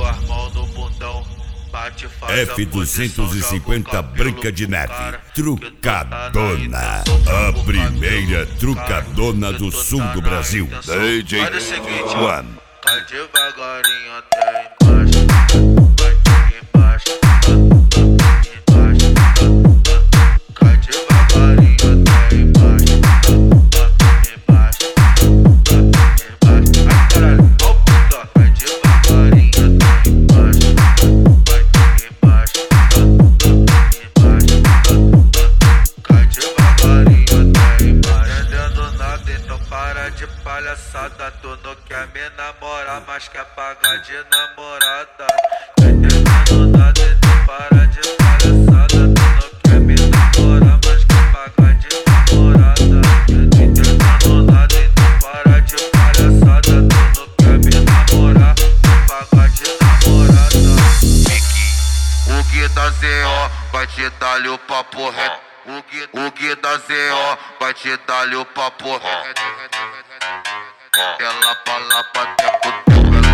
duas mãos no bundão. F250 Branca de Neve, trucadona, a primeira trucadona do sul do Brasil. DJ One. Cai devagarinho até embaixo, vai embaixo, embaixo. Cai devagarinho até embaixo, embaixo, embaixo. Ai caralho, ó puta, cai devagarinho até embaixo, vai embaixo, embaixo. Cai devagarinho até embaixo. Entendendo nada, então para de palhaçada. Tu não quer me namorar, mas quer pagar de namorada. Entendendo nada, então para de palhaçada. Tu não quer me namorar, mas quer pagar de namorada. Entendendo nada, então para de palhaçada. Tu não quer me namorar, quer pagar de namorada. Mickey, o Gui da ZO vai te dar-lhe o papo reto. O Gui da ZO vai te dar-lhe o papo reto. Ela fala pra ter cutuco, ela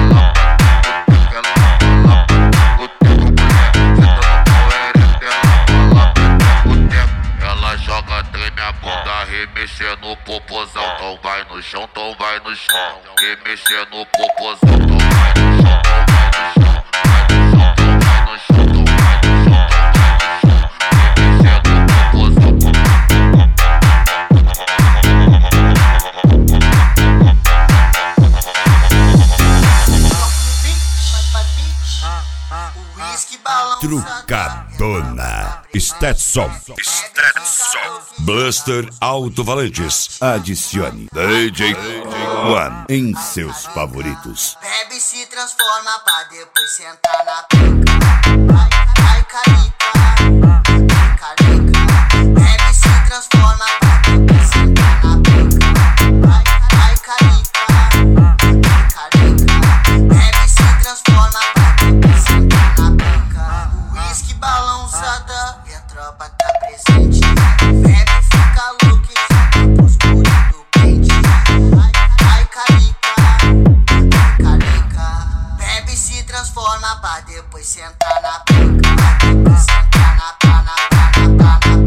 ela joga, treme a bunda, remexendo o popozão. Então vai no chão, então vai no chão. Remexendo o popozão, então vai no chão, então vai no chão. Vai no chão, então vai no chão, então vai no chão. Remexendo o popozão. Trucadona, Stetson, Buster Alto-Falantes. Adicione DJ One em seus favoritos. Bebe, se transforma pra depois sentar na pica. Ai carica, carica. Bebe, se transforma pra depois sentar na pica. Ai carica, carica. Bebe, se transforma pra depois sentar na pica. Whisky balãozada e a tropa tá presente. Bebe, fica louco e joga pro escuro do pente. Ai carica, carica. Bebe, se transforma pra depois sentar na pica. Depois sentar na